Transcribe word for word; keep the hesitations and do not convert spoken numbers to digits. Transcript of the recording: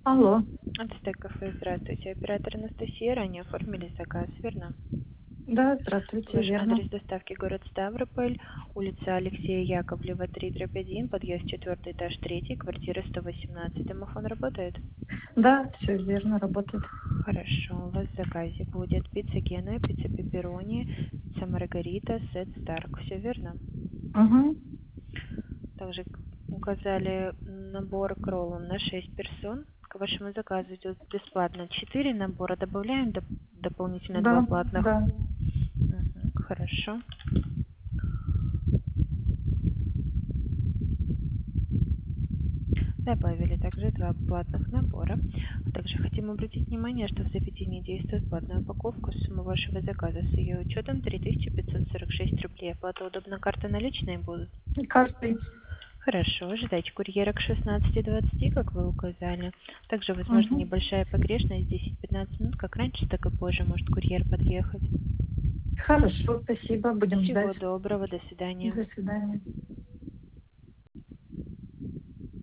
Алло. Ацтек кафе, здравствуйте. Оператор Анастасия, ранее оформили заказ, верно? Да, здравствуйте, Ваш верно. адрес доставки город Ставрополь, улица Алексея Яковлева, три дробь один, подъезд четвертый, этаж третий, квартира сто восемнадцать. Домофон работает? Да, все верно, работает. Хорошо. У вас в заказе будет пицца Гена, пицца Пепперони, пицца Маргарита, сет Старк. Все верно? Угу. Также указали набор к роллам на шесть персон. К вашему заказу идет бесплатно четыре набора. Добавляем доп- дополнительно два Да, платных. да. Мгм, хорошо. Добавили также два платных набора. Также хотим обратить внимание, что в заведении действует платная упаковка. Сумма вашего заказа с ее учетом три тысячи пятьсот сорок шесть рублей. Оплата удобно, карты наличные будут? И картой. Хорошо, ожидайте курьера к шестнадцати двадцати, как вы указали. Также возможна Угу. небольшая погрешность, десять-пятнадцать минут, как раньше, так и позже может курьер подъехать. Хорошо, спасибо, будем ждать. Всего доброго, до До свидания. свидания.